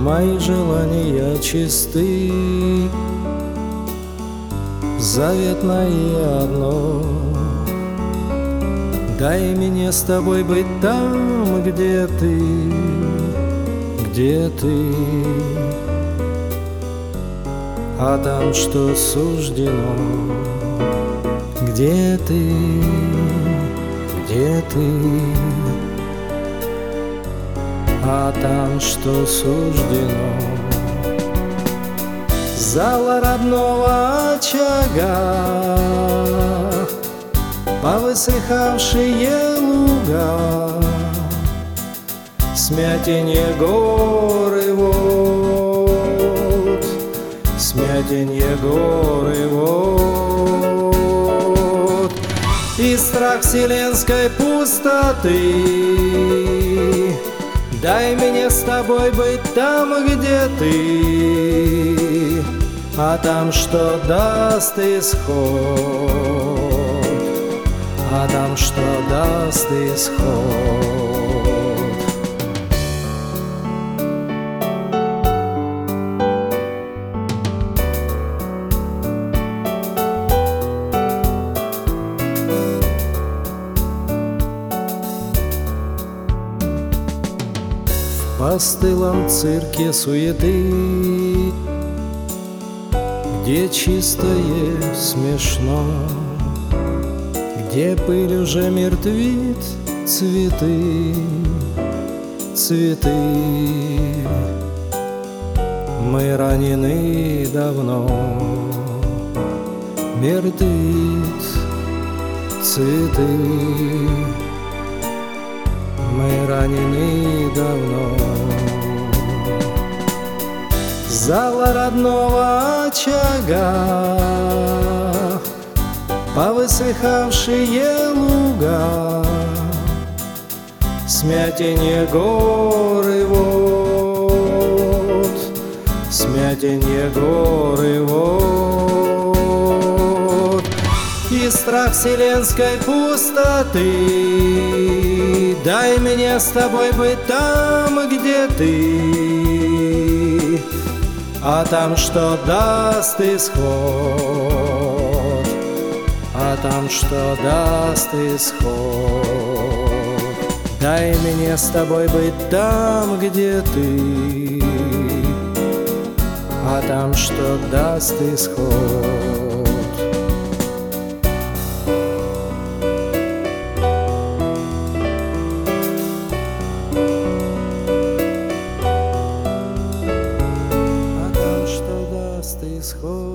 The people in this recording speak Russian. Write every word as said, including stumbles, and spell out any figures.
мои желания чисты, заветное одно. Дай мне с тобой быть там, где ты, где ты, а там, что суждено, где ты, где ты, а там, что суждено. Зала родного очага, повысыхавшие луга, смятенье горы вод, смятенье горы вод, и страх вселенской пустоты. Дай мне с тобой быть там, где ты, а там, что даст исход, а там, что даст исход. В постылом цирке суеты, где чистое смешно, где пыль уже мертвит цветы, цветы. Мы ранены давно, мертвит цветы. Мы ранены давно. Зала родного очага, повысыхавшие луга, смятенье горы вод, смятенье горы вод, и страх вселенской пустоты. Дай мне с тобой быть там, где ты, а там, что даст исход, а там, что даст исход. Дай мне с тобой быть там, где ты, а там, что даст исход. Исход.